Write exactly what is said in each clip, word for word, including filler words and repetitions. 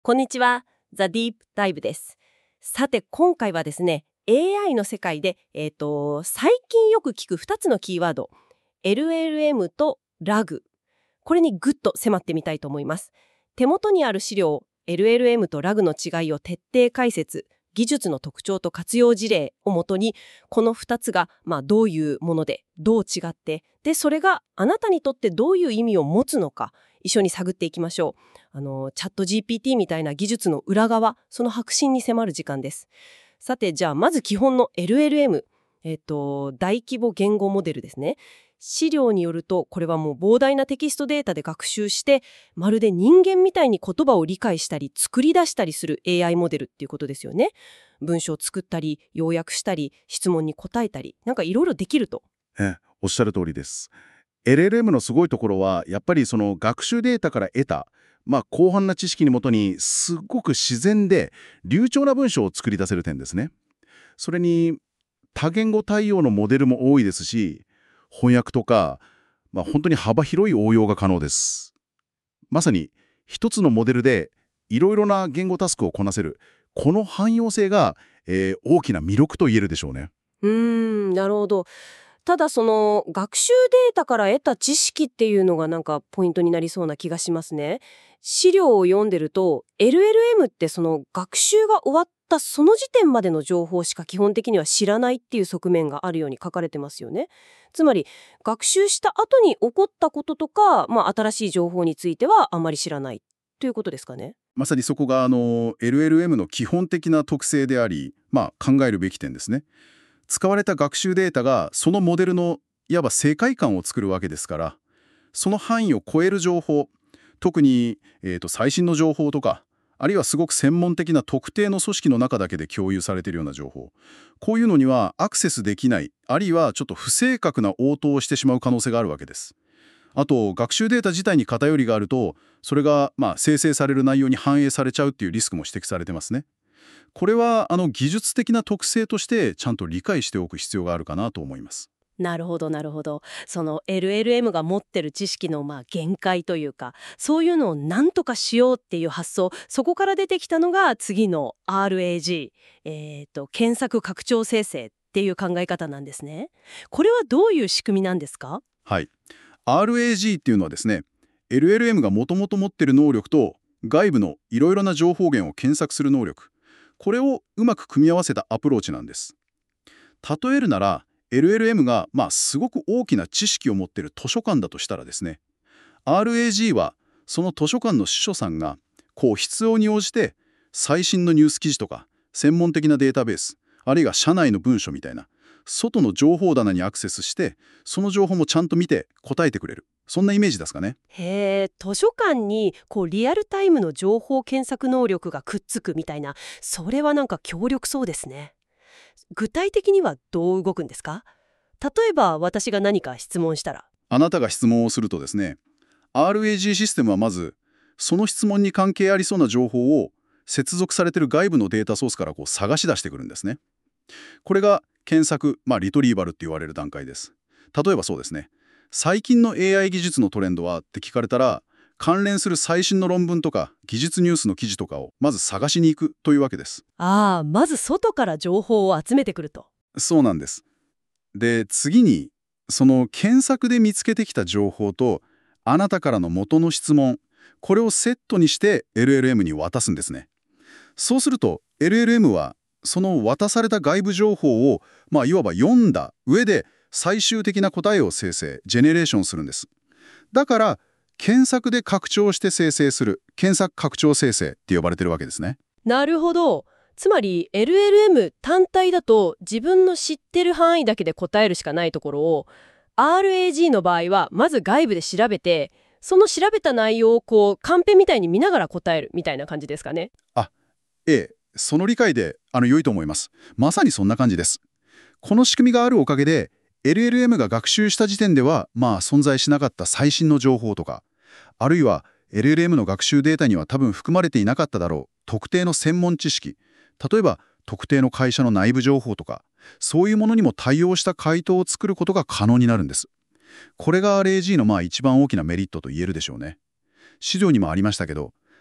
こんにちは。ザ・ディープダイブです。さて、今回はですね、エーアイ の世界で、えっと、最近よく聞くふたつのキーワード、エルエルエム とラグ。これにぐっと迫ってみたいと思います。手元にある資料、エルエルエム とラグの違いを徹底解説、技術の特徴と活用事例をもとに、このふたつが、まあ、どういうもので、どう違って、で、それがあなたにとってどういう意味を持つのか、一緒に探っていきましょう。あの、チャット ジーピーティー みたいな技術の裏側、その核心に迫る時間です。さて、じゃあ、まず基本の エルエルエム。えっと、大規模言語モデルですね。資料によると、これはもう膨大なテキストデータで学習して、まるで人間みたいに言葉を理解したり、作り出したりする エーアイ モデルっていうことですよね。文章を作ったり、要約したり、質問に答えたり、なんかいろいろできると。 え、おっしゃる通りです。エルエルエム のすごいところは、やっぱりその学習データから得た、まあ、広範な知識にもとに、すごく自然で流暢な文章を作り出せる点ですね。それに、多言語対応のモデルも多いですし、翻訳とか、まあ、本当に幅広い応用が可能です。まさに、一つのモデルでいろいろな言語タスクをこなせる、この汎用性が、えー大きな魅力と言えるでしょうね。 うーん、なるほど。ただその学習データから得た知識っていうのがなんかポイントになりそうな気がしますね。資料を読んでると エルエルエム ってその学習が終わったその時点までの情報しか基本的には知らないっていう側面があるように書かれてますよね。つまり学習した後に起こったこととか、まあ、新しい情報についてはあまり知らないということですかね。 まさにそこがあの エルエルエム の基本的な特性であり、まあ、考えるべき点ですね。使われた学習データがそのモデルのいわば世界観を作るわけですから、その範囲を超える情報、特に、えーと最新の情報とか、あるいはすごく専門的な特定の組織の中だけで共有されているような情報、こういうのにはアクセスできない、あるいはちょっと不正確な応答をしてしまう可能性があるわけです。あと、学習データ自体に偏りがあると、それがまあ生成される内容に反映されちゃうっていうリスクも指摘されてますね。これはあの技術的な特性としてちゃんと理解しておく必要があるかなと思います。 なるほどなるほど。その エルエルエム が持ってる知識のまあ限界というか、そういうのを何とかしようっていう発想、そこから出てきたのが次の アールエージー、えーと検索拡張生成っていう考え方なんですね。これはどういう仕組みなんですか？ はい。アールエージー っていうのはですね、エルエルエム がもともと持っている能力と外部のいろいろな情報源を検索する能力、これをうまく組み合わせたアプローチなんです。例えるなら、エルエルエム がまあすごく大きな知識を持っている図書館だとしたらですね、アールエージー はその図書館の司書さんがこう必要に応じて最新のニュース記事とか専門的なデータベース、あるいは社内の文書みたいな外の情報棚にアクセスして、その情報もちゃんと見て答えてくれる、そんなイメージですかね。 へえ、図書館にこうリアルタイムの情報検索能力がくっつくみたいな、それはなんか強力そうですね。具体的にはどう動くんですか？例えば私が何か質問したら。 あなたが質問をするとですね、アールエージー システムはまずその質問に関係ありそうな情報を接続されている外部のデータソースからこう探し出してくるんですね。これが検索、まあ、リトリーバルって言われる段階です。例えばそうですね、最近の エーアイ 技術のトレンドはって聞かれたら、関連する最新の論文とか技術ニュースの記事とかをまず探しに行くというわけです。 ああ、まず外から情報を集めてくると。 そうなんです。で、次に、その検索で見つけてきた情報と、あなたからの元の質問、これをセットにして エルエルエム に渡すんですね。そうすると、エルエルエム は、その渡された外部情報を、まあ、いわば読んだ上で、最終的な答えを生成、ジェネレーションするんです。だから、検索で拡張して生成する、検索拡張生成って呼ばれてるわけですね。 なるほど。つまり エルエルエム 単体だと自分の知ってる範囲だけで答えるしかないところを アールエージー の場合はまず外部で調べて、その調べた内容をこうカンペみたいに見ながら答えるみたいな感じですかね。 あ、ええ、その理解であの良いと思います。まさにそんな感じです。この仕組みがあるおかげで、エルエルエム が学習した時点では、まあ存在しなかった最新の情報とか、あるいは エルエルエム の学習データには多分含まれていなかっただろう特定の専門知識、例えば特定の会社の内部情報とか、そういうものにも対応した回答を作ることが可能になるんです。これが アールエージー のまあ一番大きなメリットと言えるでしょうね。資料にもありましたけど、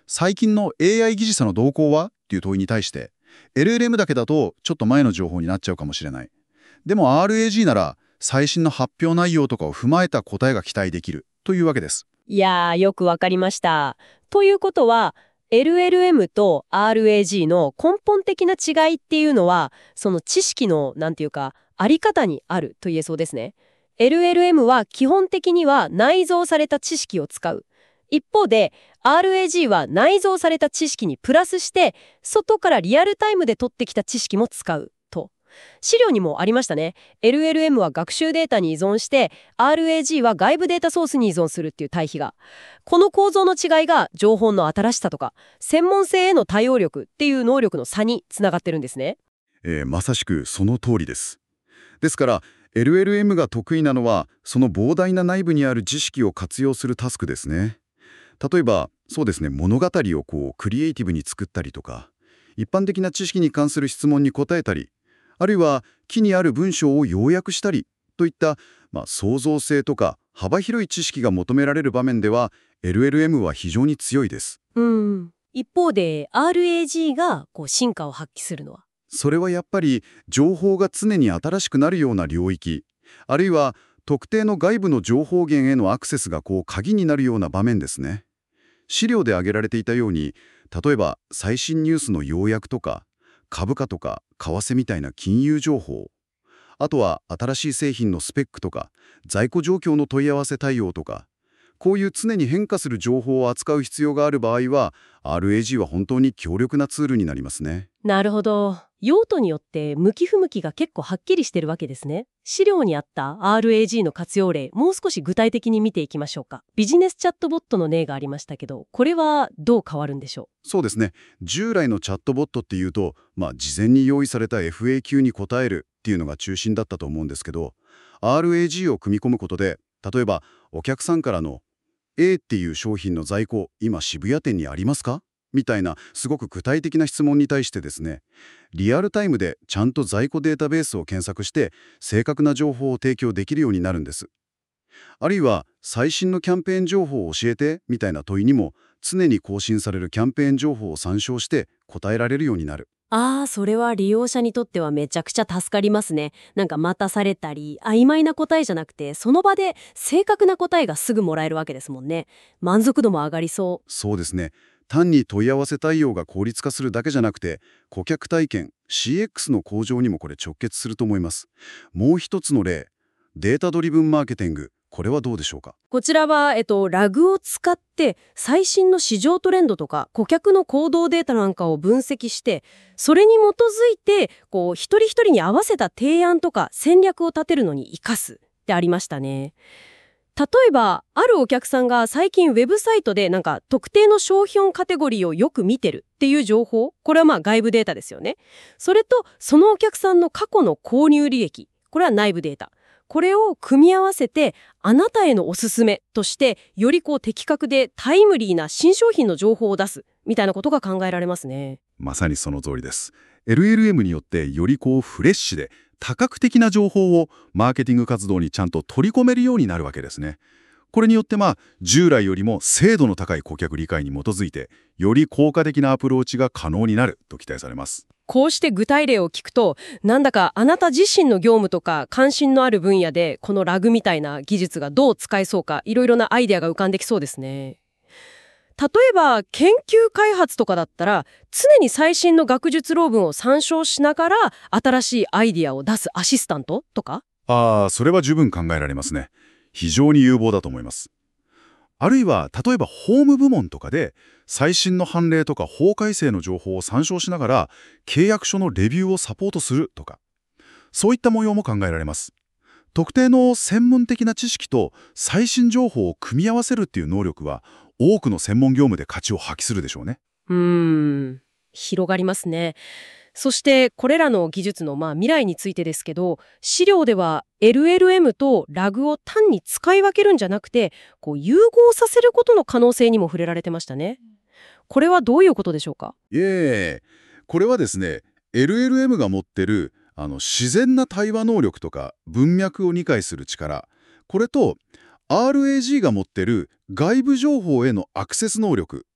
最近の エーアイ 技術の動向はっていう問いに対して、エルエルエム だけだとちょっと前の情報になっちゃうかもしれない。でも アールエージー なら最新の発表内容とかを踏まえた答えが期待できるというわけです。 いやー、よくわかりました。ということは、エルエルエム と アールエージー の根本的な違いっていうのは、その知識の、なんていうか、あり方にあると言えそうですね。エルエルエム は基本的には内蔵された知識を使う。一方で、アールエージー は内蔵された知識にプラスして、外からリアルタイムで取ってきた知識も使う。と。資料にもありましたね。エルエルエム は学習データに依存して、アールエージー は外部データソースに依存するっていう対比が。この構造の違いが情報の新しさとか、専門性への対応力っていう能力の差につながってるんですね。 えーまさしくその通りです。ですから、エルエルエム が得意なのは、その膨大な内部にある知識を活用するタスクですね。例えば、そうですね、物語をこうクリエイティブに作ったりとか、一般的な知識に関する質問に答えたり、あるいは木にある文章を要約したりといった、まあ、創造性とか幅広い知識が求められる場面では エルエルエム は非常に強いです。 うん。一方で アールエージー がこう進化を発揮するのは。 それはやっぱり情報が常に新しくなるような領域、あるいは特定の外部の情報源へのアクセスがこう鍵になるような場面ですね。資料で挙げられていたように、例えば最新ニュースの要約とか、株価とか為替みたいな金融情報、あとは新しい製品のスペックとか、在庫状況の問い合わせ対応とか、こういう常に変化する情報を扱う必要がある場合は、アールエージー は本当に強力なツールになりますね。 なるほど。用途によって向き不向きが結構はっきりしてるわけですね。資料にあった アールエージー の活用例、もう少し具体的に見ていきましょうか。ビジネスチャットボットの例がありましたけど、これはどう変わるんでしょそうですね。従来のチャットボットっていうと、まあ、事前に用意された エフエーキュー に答えるっていうのが中心だったと思うんですけど、アールエージー を組み込むことで、例えばお客さんからの A っていう商品の在庫、今渋谷店にありますかみたいなすごく具体的な質問に対してですね、リアルタイムでちゃんと在庫データベースを検索して正確な情報を提供できるようになるんです。あるいは最新のキャンペーン情報を教えてみたいな問いにも常に更新されるキャンペーン情報を参照して答えられるようになる。 う。ああ、それは利用者にとってはめちゃくちゃ助かりますね。なんか待たされたり、曖昧な答えじゃなくて、その場で正確な答えがすぐもらえるわけですもんね。満足度も上がりそう。 そうですね。単に問い合わせ対応が効率化するだけじゃなくて、顧客体験 シーエックス の向上にもこれ直結すると思います。もう一つの例、データドリブンマーケティング。これはどうでしょうか？ こちらは、えっと、ラグを使って最新の市場トレンドとか顧客の行動データなんかを分析して、それに基づいてこう一人一人に合わせた提案とか戦略を立てるのに活かすってありましたね。例えばあるお客さんが最近ウェブサイトでなんか特定の商品カテゴリーをよく見てるっていう情報、これはまあ外部データですよね。それとそのお客さんの過去の購入履歴、これは内部データ。これを組み合わせてあなたへのおすすめとしてよりこう的確でタイムリーな新商品の情報を出すみたいなことが考えられますね。 まさにその通りです。エルエルエム によってよりこうフレッシュで多角的な情報をマーケティング活動にちゃんと取り込めるようになるわけですね。これによってまあ従来よりも精度の高い顧客理解に基づいてより効果的なアプローチが可能になると期待されます。 こうして具体例を聞くと、なんだかあなた自身の業務とか関心のある分野でこのラグみたいな技術がどう使えそうか、いろいろなアイデアが浮かんできそうですね。例えば研究開発とかだったら常に最新の学術論文を参照しながら新しいアイデアを出すアシスタントとか。 ああ、それは十分考えられますね。非常に有望だと思います。あるいは例えば法務部門とかで最新の判例とか法改正の情報を参照しながら契約書のレビューをサポートするとか、そういった模様も考えられます。特定の専門的な知識と最新情報を組み合わせるっていう能力は多くの専門業務で価値を発揮するでしょうね。 うーん、広がりますね。そしてこれらの技術のまあ未来についてですけど、資料では エルエルエム とラグを単に使い分けるんじゃなくて、こう融合させることの可能性にも触れられてましたね。これはどういうことでしょうか？ いえ、これはですね、エルエルエム が持ってるあの自然な対話能力とか文脈を理解する力、これと アールエージー が持ってる外部情報へのアクセス能力、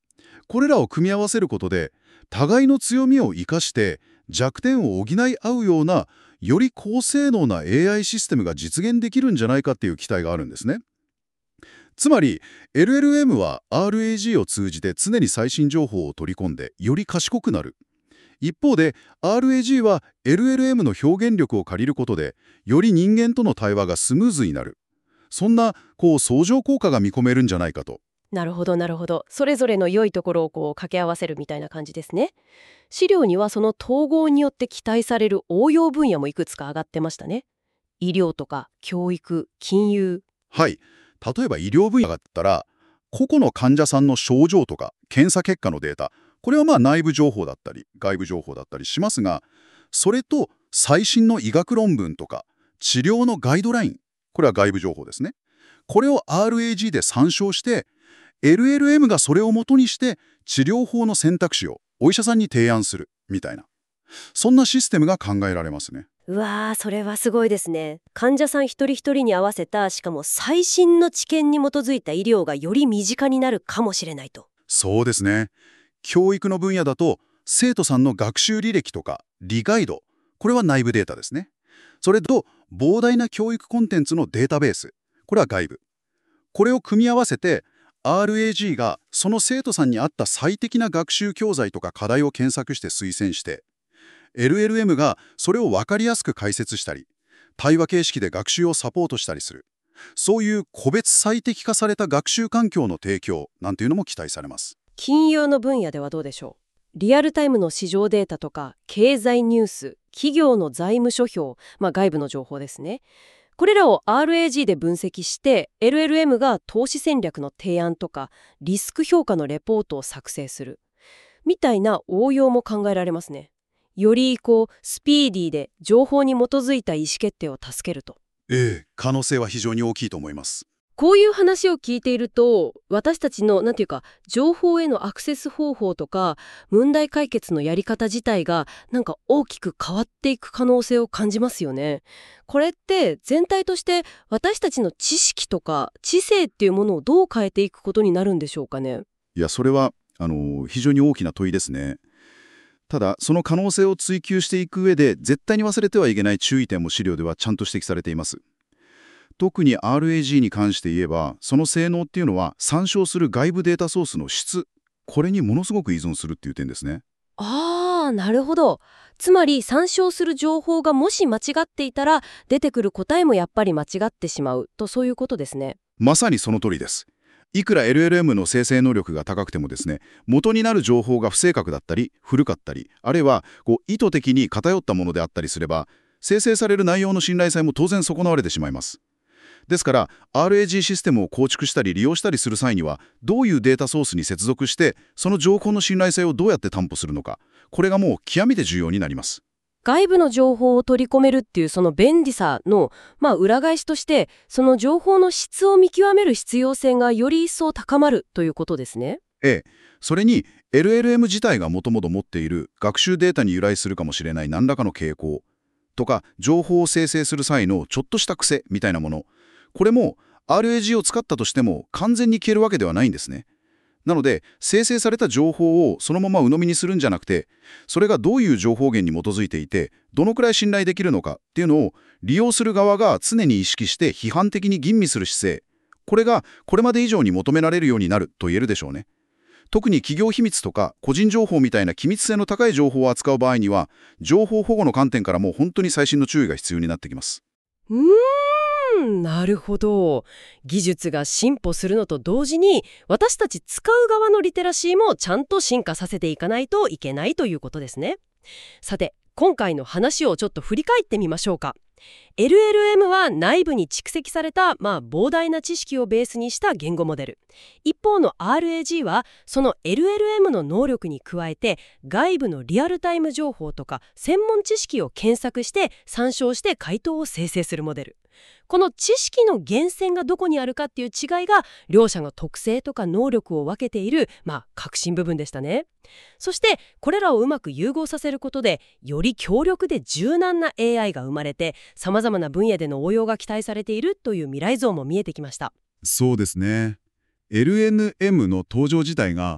これらを組み合わせることで、互いの強みを生かして弱点を補い合うような、より高性能な エーアイ システムが実現できるんじゃないかっていう期待があるんですね。つまり エルエルエム は アールエージー を通じて常に最新情報を取り込んでより賢くなる。一方で アールエージー は エルエルエム の表現力を借りることでより人間との対話がスムーズになる。そんなこう相乗効果が見込めるんじゃないかと。 なるほどなるほど。それぞれの良いところをこう掛け合わせるみたいな感じですね。資料にはその統合によって期待される応用分野もいくつか上がってましたね。医療とか教育、金融。 はい。例えば医療分野だったら、個々の患者さんの症状とか検査結果のデータ、これはまあ内部情報だったり外部情報だったりしますが、それと最新の医学論文とか治療のガイドライン、これは外部情報ですね。これを アールエージー で参照して、エルエルエム がそれを元にして治療法の選択肢をお医者さんに提案するみたいな、そんなシステムが考えられますね。 うわー、それはすごいですね。患者さん一人一人に合わせた、しかも最新の知見に基づいた医療がより身近になるかもしれないと。 そうですね。教育の分野だと生徒さんの学習履歴とか理解度、これは内部データですね。それと膨大な教育コンテンツのデータベース、これは外部。これを組み合わせて アールエージー がその生徒さんに合った最適な学習教材とか課題を検索して推薦して、エルエルエム がそれを分かりやすく解説したり、対話形式で学習をサポートしたりする。そういう個別最適化された学習環境の提供なんていうのも期待されます。 金融の分野ではどうでしょう。リアルタイムの市場データとか経済ニュース、企業の財務諸表、まあ、外部の情報ですね。これらを アールエージー で分析して エルエルエム が投資戦略の提案とかリスク評価のレポートを作成するみたいな応用も考えられますね。よりこうスピーディーで情報に基づいた意思決定を助けると。 ええ、可能性は非常に大きいと思います。 こういう話を聞いていると、私たちのなんていうか情報へのアクセス方法とか問題解決のやり方自体がなんか大きく変わっていく可能性を感じますよね。これって全体として私たちの知識とか知性っていうものをどう変えていくことになるんでしょうかね。 いや、それはあの非常に大きな問いですね。ただ、その可能性を追求していく上で絶対に忘れてはいけない注意点も資料ではちゃんと指摘されています。特に アールエージー に関して言えば、その性能っていうのは参照する外部データソースの質、これにものすごく依存するっていう点ですね。 あー、なるほど。つまり参照する情報がもし間違っていたら出てくる答えもやっぱり間違ってしまうと、そういうことですね。 まさにその通りです。いくら エルエルエム の生成能力が高くてもですね、元になる情報が不正確だったり古かったり、あるいはこう意図的に偏ったものであったりすれば、生成される内容の信頼性も当然損なわれてしまいます。ですから アールエージー システムを構築したり利用したりする際には、どういうデータソースに接続してその情報の信頼性をどうやって担保するのか、これがもう極めて重要になります。 外部の情報を取り込めるっていうその便利さの、まあ、裏返しとして、その情報の質を見極める必要性がより一層高まるということですね。 ええ、それに エルエルエム 自体がもともと持っている学習データに由来するかもしれない何らかの傾向とか、情報を生成する際のちょっとした癖みたいなもの、これも アールエージー を使ったとしても完全に消えるわけではないんですね。なので生成された情報をそのまま鵜呑みにするんじゃなくて、それがどういう情報源に基づいていてどのくらい信頼できるのかっていうのを利用する側が常に意識して批判的に吟味する姿勢、これがこれまで以上に求められるようになると言えるでしょうね。特に企業秘密とか個人情報みたいな機密性の高い情報を扱う場合には、情報保護の観点からも本当に細心の注意が必要になってきます。 うーん、なるほど。技術が進歩するのと同時に、私たち使う側のリテラシーもちゃんと進化させていかないといけないということですね。さて、今回の話をちょっと振り返ってみましょうか。エルエルエム は内部に蓄積された、まあ、膨大な知識をベースにした言語モデル。一方の アールエージー はその エルエルエム の能力に加えて外部のリアルタイム情報とか専門知識を検索して参照して回答を生成するモデル。この知識の源泉がどこにあるかっていう違いが両者の特性とか能力を分けている、まあ、核心部分でしたね。そしてこれらをうまく融合させることでより強力で柔軟な エーアイ が生まれて、様々な分野での応用が期待されているという未来像も見えてきました。 そうですね。エルエルエム の登場自体が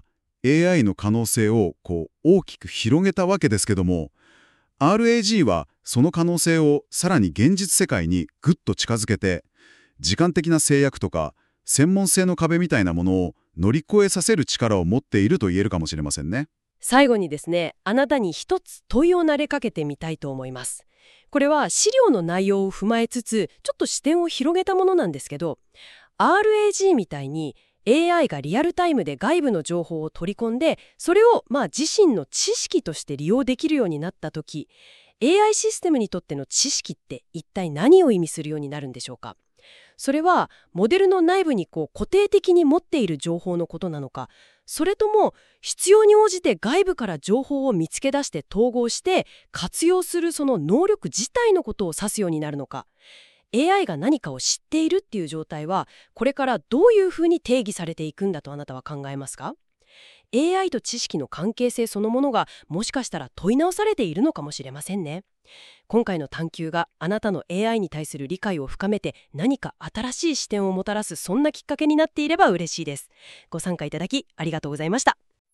エーアイ の可能性をこう大きく広げたわけですけども、アールエージー はその可能性をさらに現実世界にぐっと近づけて、時間的な制約とか専門性の壁みたいなものを乗り越えさせる力を持っていると言えるかもしれませんね。 最後にですね、あなたに一つ問いを投げかけてみたいと思います。これは資料の内容を踏まえつつ、ちょっと視点を広げたものなんですけど、アールエージー みたいに エーアイ がリアルタイムで外部の情報を取り込んで、それをまあ自身の知識として利用できるようになったとき、エーアイ システムにとっての知識って一体何を意味するようになるんでしょうか。それはモデルの内部にこう固定的に持っている情報のことなのか、それとも必要に応じて外部から情報を見つけ出して統合して活用するその能力自体のことを指すようになるのか。エーアイ が何かを知っているっていう状態はこれからどういうふうに定義されていくんだとあなたは考えますか？ エーアイ と知識の関係性そのものがもしかしたら問い直されているのかもしれませんね。今回の探求があなたの エーアイ に対する理解を深めて何か新しい視点をもたらすそんなきっかけになっていれば嬉しいです。ご参加いただきありがとうございました。